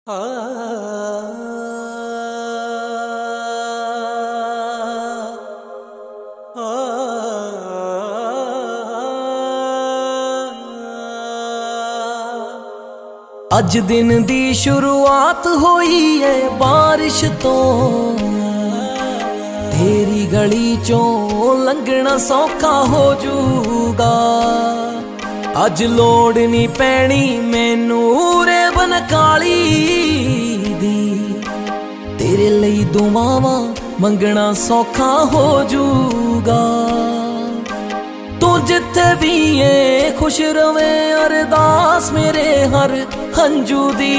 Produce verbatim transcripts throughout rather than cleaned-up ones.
अज दिन दी शुरुआत होई है बारिश तो, तेरी गली चों लंघना सौखा हो जूगा। अज लोड़ नी पैनी मैनू रे बन काली दी, तेरे लई दुआवां मंगना सौखा हो जूगा। तू जिथे भी है खुश रवे अरदास मेरे हर हंजू दी।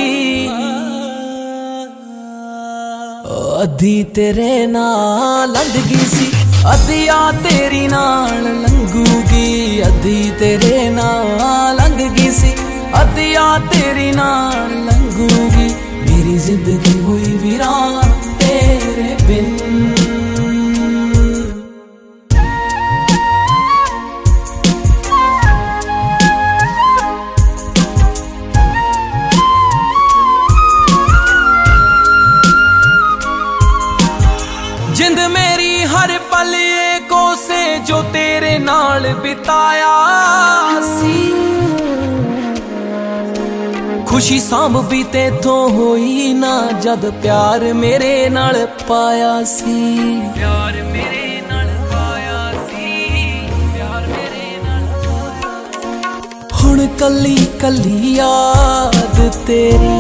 अद्धी तेरे नाल लंघ गई सी, अद्धिया तेरी नाल लंघूगी। अद्धी तेरे नाल लंघ गई सी, अद्धिया तेरी नाल लंघूगी। मेरी जिंदगी हुई वीरान तेरे बिन। जिंद मेरी हर पल को से जो तेरे नाल बिताया सी, खुशी सांभ भी तेथों होई ना जद प्यार मेरे नाल पाया सी। प्यार मेरे नाल पाया सी, प्यार मेरे नाल पाया। हुण कली कली याद तेरी,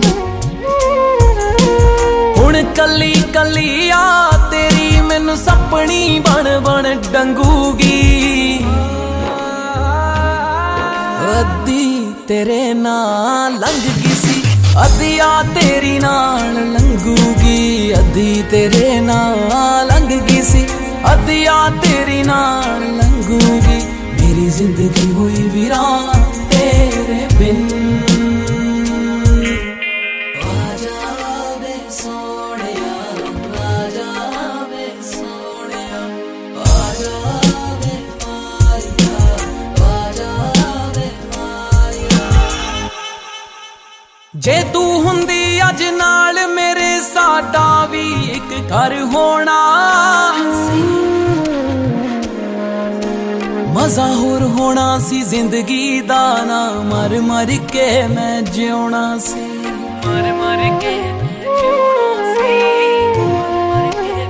हुण कली कली याद तेरी मैनू सपनी बन बन डंगूगी। अद्धी तेरे नाल लंघ गई सी, अद्धिया तेरी नाल लंघूगी। अद्धी तेरे नाल लंघ गई सी, अद्धिया तेरी नाल लंघूगी। मेरी जिंदगी हुई वीरान तेरे बिन। जे तू हुंदी अज नाल मेरे साडा भी एक घर होना सी। मजा होर होना सी जिंदगी दा, ना मर मर के मैं जिउना सी। मर मर के मैं जिउना सी।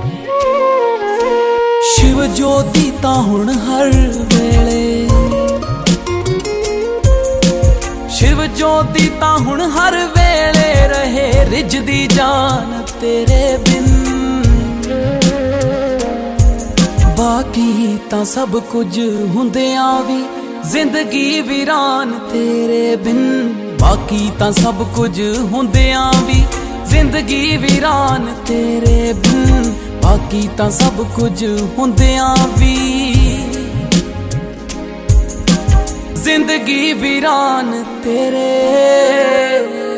शिव ज्योति तां हुण हर वेले, शिव ज्योति तां हुण हर वेले रहे रिजदी जान तेरे बिन। बाकी तां सब कुछ हुंदियां भी जिंदगी वीरान तेरे बिन। बाकी तां सब कुछ हुंदियां भी जिंदगी वीरान तेरे बिन। बाकी तां सब कुछ हुंदियां भी जिंदगी वीरान तेरे